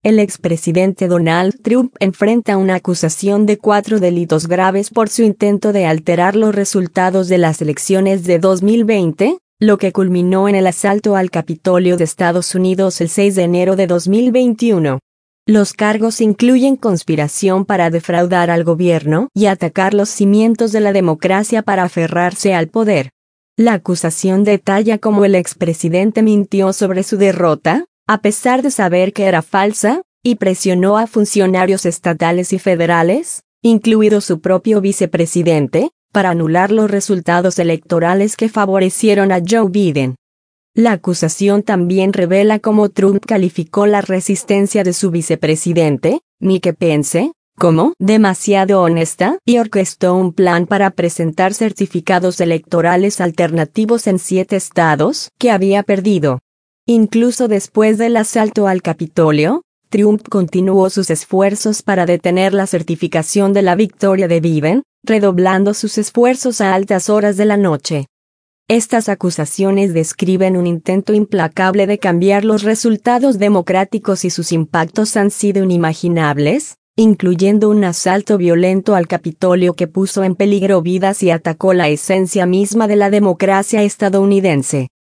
El expresidente Donald Trump enfrenta una acusación de 4 delitos graves por su intento de alterar los resultados de las elecciones de 2020, lo que culminó en el asalto al Capitolio de Estados Unidos el 6 de enero de 2021. Los cargos incluyen conspiración para defraudar al gobierno y atacar los cimientos de la democracia para aferrarse al poder. La acusación detalla cómo el expresidente mintió sobre su derrota, a pesar de saber que era falsa, y presionó a funcionarios estatales y federales, incluido su propio vicepresidente, para anular los resultados electorales que favorecieron a Joe Biden. La acusación también revela cómo Trump calificó la resistencia de su vicepresidente, Mike Pence, como demasiado honesta y orquestó un plan para presentar certificados electorales alternativos en 7 estados que había perdido. Incluso después del asalto al Capitolio, Trump continuó sus esfuerzos para detener la certificación de la victoria de Biden, redoblando sus esfuerzos a altas horas de la noche. Estas acusaciones describen un intento implacable de cambiar los resultados democráticos y sus impactos han sido inimaginables, incluyendo un asalto violento al Capitolio que puso en peligro vidas y atacó la esencia misma de la democracia estadounidense.